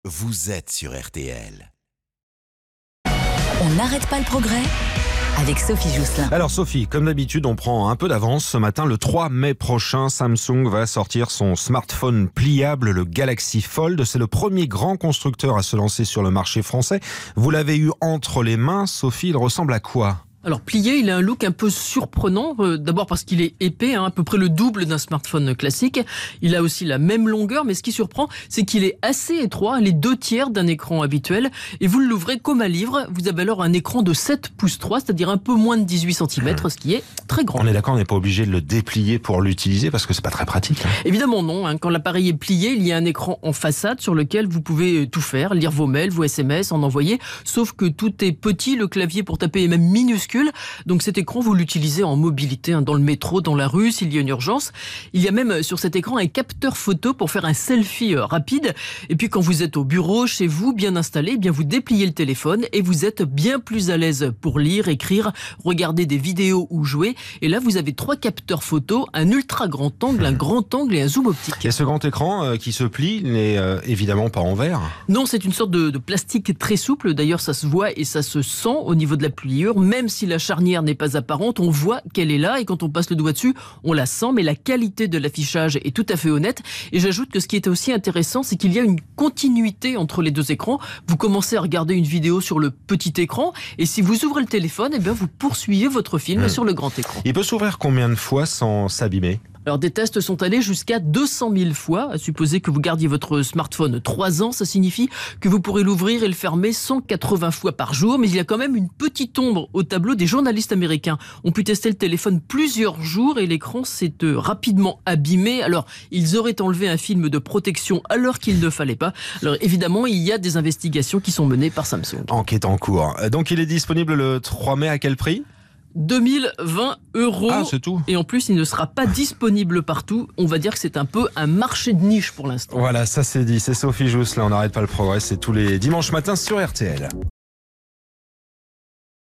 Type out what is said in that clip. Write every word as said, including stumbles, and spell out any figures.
vous êtes sur R T L. On n'arrête pas le progrès avec Sophie Jousselin. Alors Sophie, comme d'habitude, on prend un peu d'avance. Ce matin, le trois mai prochain, Samsung va sortir son smartphone pliable, le Galaxy Fold. C'est le premier grand constructeur à se lancer sur le marché français. Vous l'avez eu entre les mains. Sophie, il ressemble à quoi ? Alors plié, il a un look un peu surprenant, euh, d'abord parce qu'il est épais, hein, à peu près le double d'un smartphone classique. Il a aussi la même longueur, mais ce qui surprend, c'est qu'il est assez étroit, les deux tiers d'un écran habituel, et vous l'ouvrez comme un livre. Vous avez alors un écran de sept pouces trois, c'est-à-dire un peu moins de dix-huit centimètres, ce qui est très grand. On est d'accord, on n'est pas obligé de le déplier pour l'utiliser, parce que c'est pas très pratique. Hein. Évidemment non, hein. Quand l'appareil est plié, il y a un écran en façade sur lequel vous pouvez tout faire, lire vos mails, vos S M S, en envoyer, sauf que tout est petit, le clavier pour taper est même minuscule, donc cet écran, vous l'utilisez en mobilité, hein, dans le métro, dans la rue, s'il y a une urgence. Il y a même sur cet écran un capteur photo pour faire un selfie euh, rapide. Et puis quand vous êtes au bureau, chez vous, bien installé, eh bien vous dépliez le téléphone et vous êtes bien plus à l'aise pour lire, écrire, regarder des vidéos ou jouer. Et là, vous avez trois capteurs photo, un ultra grand angle, un grand angle et un zoom optique. Et ce grand écran euh, qui se plie n'est euh, évidemment pas en verre. Non, c'est une sorte de, de plastique très souple. D'ailleurs, ça se voit et ça se sent au niveau de la pliure, même si la charnière n'est pas apparente, on voit qu'elle est là et quand on passe le doigt dessus, on la sent, mais la qualité de l'affichage est tout à fait honnête. Et j'ajoute que ce qui est aussi intéressant, c'est qu'il y a une continuité entre les deux écrans. Vous commencez à regarder une vidéo sur le petit écran et si vous ouvrez le téléphone, eh bien vous poursuivez votre film mmh. sur le grand écran. Il peut s'ouvrir combien de fois sans s'abîmer ? Alors des tests sont allés jusqu'à deux cent mille fois. À supposer que vous gardiez votre smartphone trois ans, ça signifie que vous pourrez l'ouvrir et le fermer cent quatre-vingts fois par jour. Mais il y a quand même une petite ombre au tableau. Des journalistes américains ont pu tester le téléphone plusieurs jours et l'écran s'est rapidement abîmé. Alors ils auraient enlevé un film de protection alors qu'il ne fallait pas. Alors évidemment, il y a des investigations qui sont menées par Samsung. Enquête en cours. Donc il est disponible le trois mai, à quel prix ? deux mille vingt euros. Ah, c'est tout. Et en plus, il ne sera pas disponible partout. On va dire que c'est un peu un marché de niche pour l'instant. Voilà, ça c'est dit. C'est Sophie Jousselin. On n'arrête pas le progrès. C'est tous les dimanches matins sur R T L.